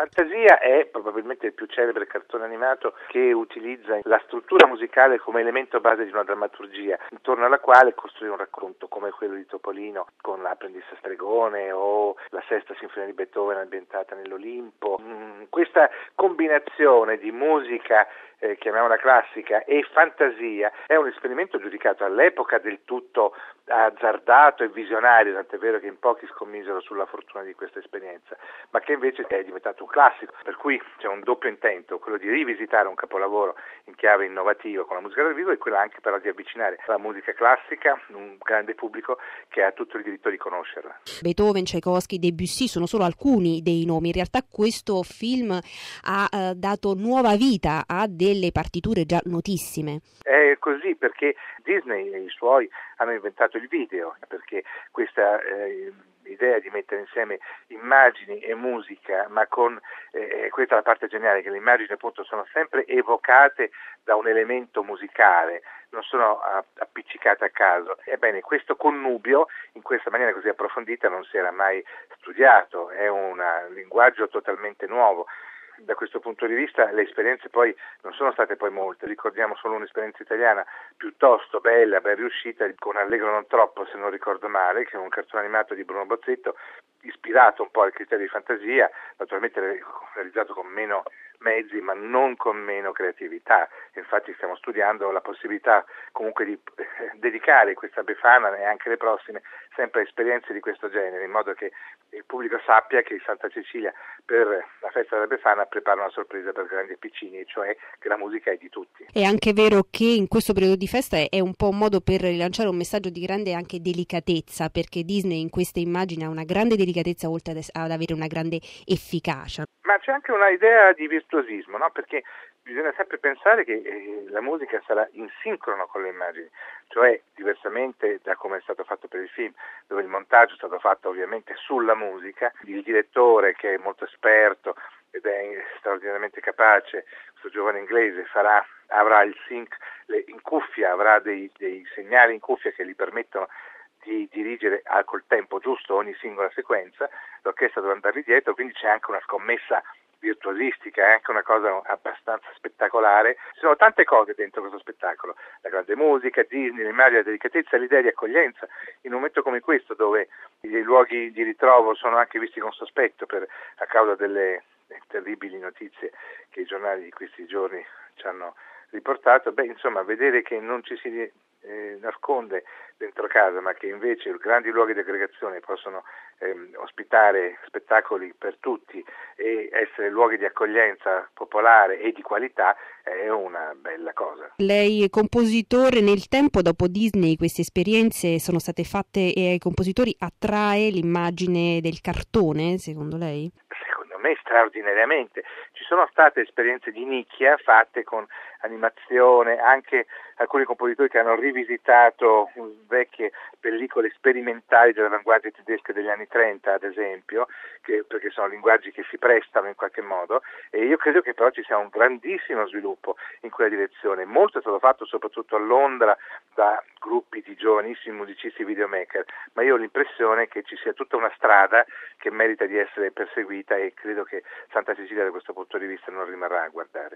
Fantasia è probabilmente il più celebre cartone animato che utilizza la struttura musicale come elemento base di una drammaturgia, intorno alla quale costruire un racconto come quello di Topolino con l'apprendista stregone o la sesta sinfonia di Beethoven ambientata nell'Olimpo. Questa combinazione di musica, chiamiamola classica, e fantasia è un esperimento giudicato all'epoca del tutto azzardato e visionario, tant'è vero che in pochi scommisero sulla fortuna di questa esperienza, ma che invece è diventato un classico, per cui c'è un doppio intento, quello di rivisitare un capolavoro in chiave innovativa con la musica dal vivo e quello anche però di avvicinare la musica classica un grande pubblico che ha tutto il diritto di conoscerla. Beethoven, Tchaikovsky, Debussy sono solo alcuni dei nomi. In realtà questo film ha dato nuova vita a delle partiture già notissime. È così perché Disney e i suoi hanno inventato il video, perché questa idea di mettere insieme immagini e musica, ma con questa è la parte geniale, che le immagini appunto sono sempre evocate da un elemento musicale, non sono appiccicate a caso. Ebbene, questo connubio in questa maniera così approfondita non si era mai studiato, è un linguaggio totalmente nuovo. Da questo punto di vista le esperienze poi non sono state poi molte, ricordiamo solo un'esperienza italiana piuttosto bella, ben riuscita, con Allegro non troppo se non ricordo male, che è un cartone animato di Bruno Bozzetto, ispirato un po' al criterio di fantasia, naturalmente realizzato con meno mezzi ma non con meno creatività. Infatti stiamo studiando la possibilità comunque di dedicare questa Befana e anche le prossime sempre a esperienze di questo genere, in modo che il pubblico sappia che Santa Cecilia per la festa della Befana prepara una sorpresa per grandi e piccini, e cioè che la musica è di tutti. È anche vero che in questo periodo di festa è un po' un modo per rilanciare un messaggio di grande anche delicatezza, perché Disney in queste immagini ha una grande delicatezza oltre ad avere una grande efficacia. Ma c'è anche una idea di virtuosismo, no? Perché bisogna sempre pensare che la musica sarà in sincrono con le immagini, cioè diversamente da come è stato fatto per il film, dove il montaggio è stato fatto ovviamente sulla musica, il direttore che è molto esperto ed è straordinariamente capace, questo giovane inglese, avrà il sync in cuffia, avrà dei segnali in cuffia che gli permettono di dirigere col tempo giusto ogni singola sequenza, l'orchestra dovrà andargli dietro, quindi c'è anche una scommessa virtuosistica, è anche una cosa abbastanza spettacolare. Ci sono tante cose dentro questo spettacolo, la grande musica, Disney, l'immagine, la delicatezza, l'idea di accoglienza, in un momento come questo dove i luoghi di ritrovo sono anche visti con sospetto a causa delle terribili notizie che i giornali di questi giorni ci hanno riportato. Insomma, vedere che non ci si nasconde dentro casa, ma che invece i grandi luoghi di aggregazione possono ospitare spettacoli per tutti e essere luoghi di accoglienza popolare e di qualità, è una bella cosa. Lei è compositore, nel tempo dopo Disney queste esperienze sono state fatte e ai compositori attrae l'immagine del cartone, secondo lei? Secondo me straordinariamente. Ci sono state esperienze di nicchia fatte con animazione, anche alcuni compositori che hanno rivisitato vecchie pellicole sperimentali dell'avanguardia tedesca degli anni 30, ad esempio, perché sono linguaggi che si prestano in qualche modo, e io credo che però ci sia un grandissimo sviluppo in quella direzione. Molto è stato fatto soprattutto a Londra da gruppi di giovanissimi musicisti videomaker, ma io ho l'impressione che ci sia tutta una strada che merita di essere perseguita, e credo che Santa Cecilia da questo punto di vista non rimarrà a guardare.